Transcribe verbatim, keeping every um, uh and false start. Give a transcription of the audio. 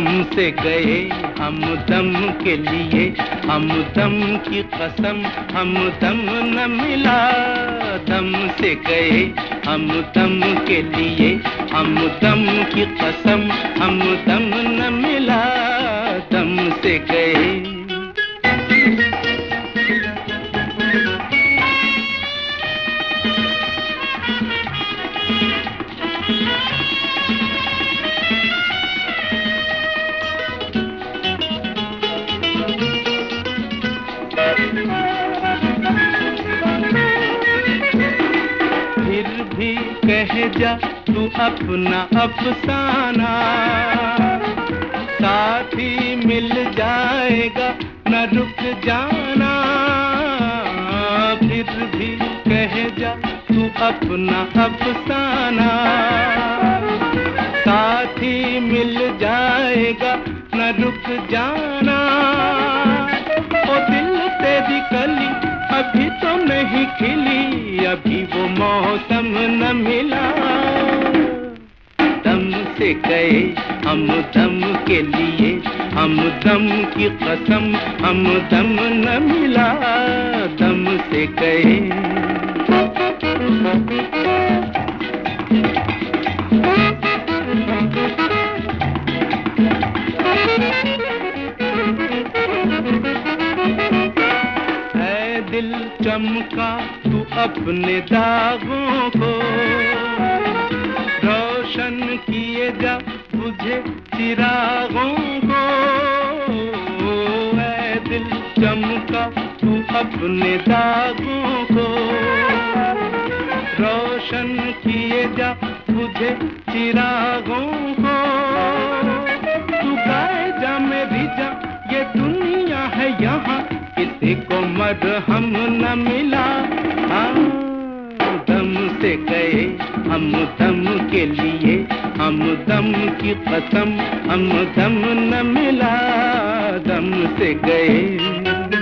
से गए हम दम के लिए, हम दम की कसम हम दम न मिला। दम से गए हम दम के लिए, हम दम की कसम हम दम न मिला। दम से गए। फिर भी कह जा तू अपना अफसाना, साथी मिल जाएगा न रुक जाना। फिर भी कह जा तू अपना अफसाना, साथी मिल जाएगा न रुक जाना। ओ दिल तेरी कली अभी तो नहीं खिली, अभी वो मौसम न मिला। दम से गए हम दम के लिए, हम दम की कसम हम दम न मिला। दम से गए। दिल चमका तू अपने दागों को, रोशन किए जा बुझे चिरागों को। ऐ दिल चमका तू अपने दागों को, रोशन किए जा बुझे चिरागों को। तू गाए जा मेरी जा ये दुनिया है यहाँ, किसी को मरहम न मिला। हाँ दम से गए हम दम के लिए, हम दम की कसम हम दम न मिला। दम से गए।